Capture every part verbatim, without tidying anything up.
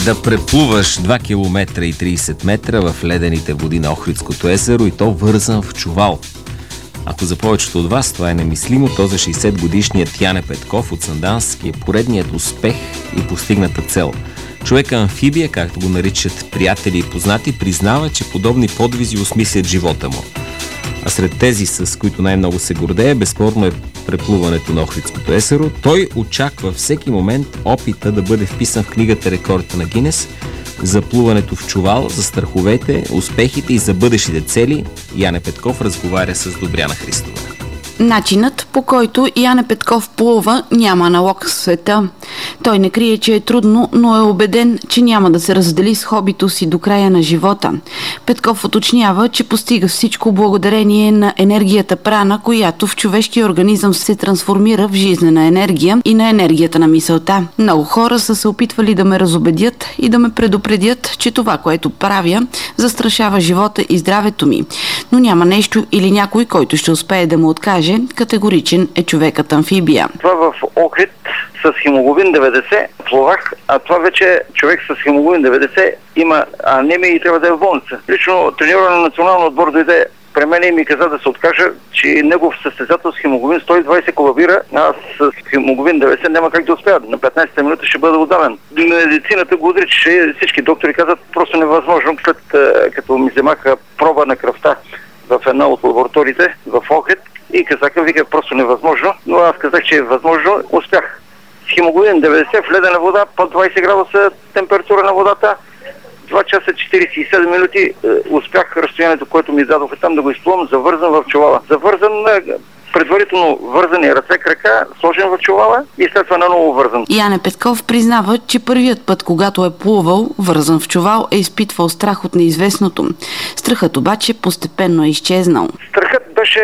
да преплуваш два километра и трийсет метра в ледените води на Охридското езеро и то вързан в чувал. Ако за повечето от вас това е немислимо, то за шейсетгодишният Яне Петков от Сандански е поредният успех и постигната цел. Човека-амфибия, както го наричат приятели и познати, признава, че подобни подвизи осмислят живота му. А сред тези, с които най-много се гордее, безспорно е преплуването на Охридското езеро. Той очаква всеки момент опита да бъде вписан в книгата рекордите на Гинес за плуването в чувал, за страховете, успехите и за бъдещите цели. Яне Петков разговаря с Добряна Христова. Начинът, по който Яне Петков плува, няма аналог в света. Той не крие, че е трудно, но е убеден, че няма да се раздели с хобито си до края на живота. Петков уточнява, че постига всичко благодарение на енергията прана, която в човешкия организъм се трансформира в жизнена енергия и на енергията на мисълта. Много хора са се опитвали да ме разубедят и да ме предупредят, че това, което правя, застрашава живота и здравето ми. Но няма нещо или някой, който ще успее да му откаже. Категоричен е човекът-амфибия. Това в Охрид с хемоглобин деветдесет плувах, а това вече човек с хемоглобин деветдесет има анемия и трябва да е в болница. Лично треньора на националния отбор дойде при мен и ми каза да се откажа, че негов състезател с хемоглобин сто и двайсет колабира, а с хемоглобин деветдесет няма как да успея. На петнайсета минута ще бъда удавен. Медицината го отричаше, всички доктори казват просто невъзможно. След като ми вземаха проба на кръвта в една от лабораториите в Охрид и казаха, вика, просто невъзможно, но аз казах, че е възможно, успях. С хемоглобин деветдесет в ледена вода, под двайсет градуса температура на водата, два часа четирийсет и седем минути успях разстоянието, което ми дадоха там да го изплувам, завързан в чувала. Завързан, предварително вързани ръце, крака, сложен в чувала и след това наново вързан. Яне Петков признава, че първият път, когато е плувал вързан в чувал, е изпитвал страх от неизвестното. Страхът обаче постепенно е изчезнал. Страхът беше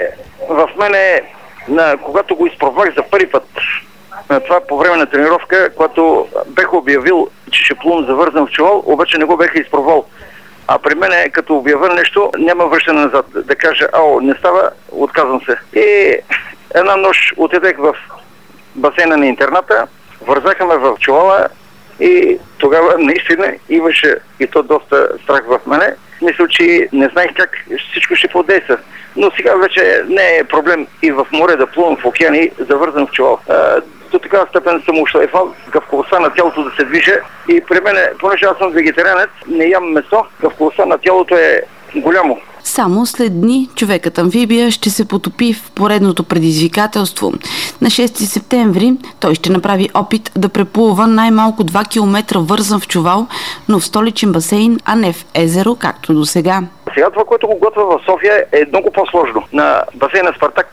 в мене, на, когато го изпробвах за първи път. Това по време на тренировка, когато бех обявил, че ще плувам завързан в чувал, обаче не го беха изпробвал. А при мен, като обявя нещо, няма връщане назад. Да кажа, ао, не става, отказвам се. И една нощ отидех в басейна на интерната, вързаха ме в чувала и тогава наистина имаше и то доста страх в мене. Мисля, че не знаех как всичко ще подейства. Но сега вече не е проблем и в море да плувам в океани, завързан в чувал. До такава степен съм ушлайфал гъвкавостта на тялото да се движи и при мен, понеже аз съм вегетарианец, не ям месо, гъвкавостта на тялото е голямо. Само след дни човекът-амфибия ще се потопи в поредното предизвикателство. На шести септември той ще направи опит да преплува най-малко два километра вързан в чувал, но в столичен басейн, а не в езеро, както до сега. Сега това, което го готва в София, е много по-сложно. На басейна Спартак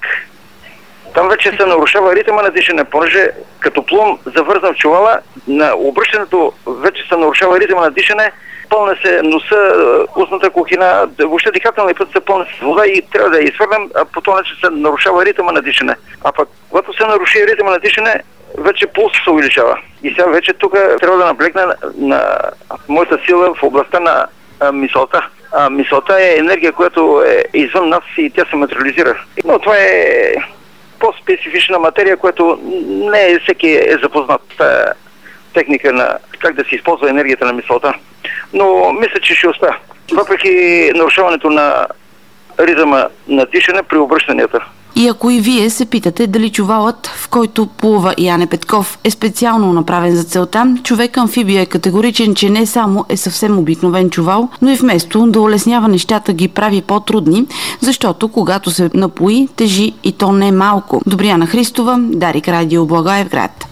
там вече се нарушава ритъма на дишане, понеже като плувам завързан в чувала, на обръщането вече се нарушава ритъма на дишане, пълне се носа, устната кухина, въобще дихателния път се пълне с вода и трябва да я изхвърлям, а по този начин се нарушава ритъма на дишане. А пък когато се наруши ритъма на дишане, вече пулс се увеличава. И сега вече тук трябва да наблегна на, на моята сила в областта на а, мисълта. А мисълта е енергия, която е извън нас и тя се материализира. Но това е по-специфична материя, която не е всеки е запознат с техника на как да се използва енергията на мисълта. Но мисля, че ще успея. Въпреки нарушаването на ритъма на дишане при обръщанията. И ако и вие се питате дали чувалът, в който плува Яне Петков, е специално направен за целта, човек-амфибия е категоричен, че не само е съвсем обикновен чувал, но и вместо да улеснява нещата ги прави по-трудни, защото когато се напои, тежи и то не малко. Добряна Христова, Дарик Радио, Благоевград.